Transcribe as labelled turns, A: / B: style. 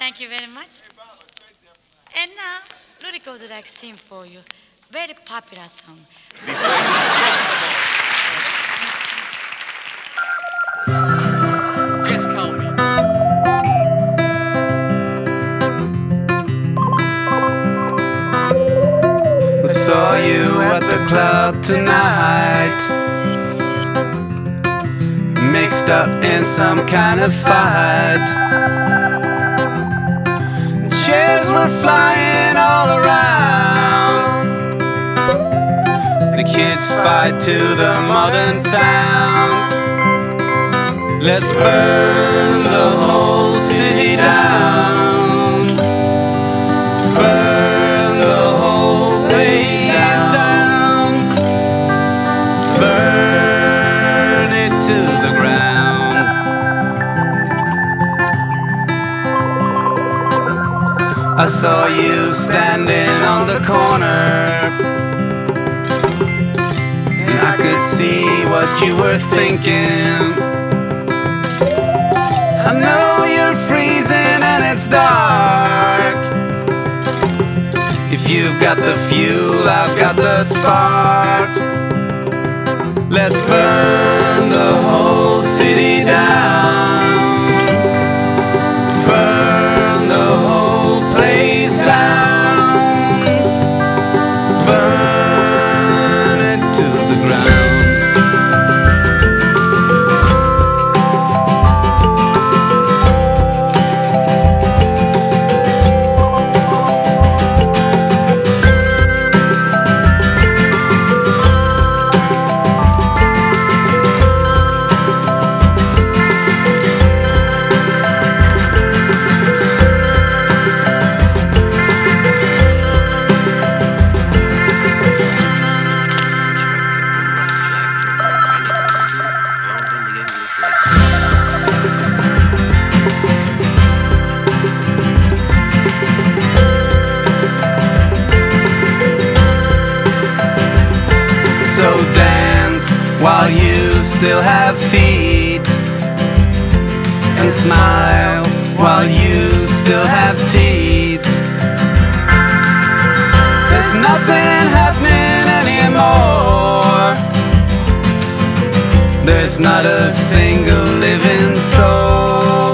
A: Thank you very much. And now, Rudy Koldrak sing for you. Very popular song.
B: Just call me.
C: Saw you at the club tonight, mixed up in some kind of fight. Chairs were flying all around. The kids fight to the modern sound. Let's burn the whole city down. Burn the whole place down. Burn it to the ground. I saw you standing on the corner, and I could see what you were thinking. I know you're freezing and it's dark. If you've got the fuel, I've got the spark. Let's burn the whole city down. Burn the whole place down. Burn it to the ground. So dance while you still have feet, and smile while you still have teeth. There's nothing happening anymore. There's not a single living soul.